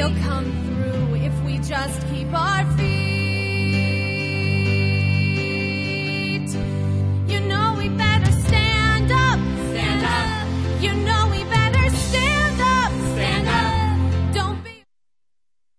will come through if we just keep our feet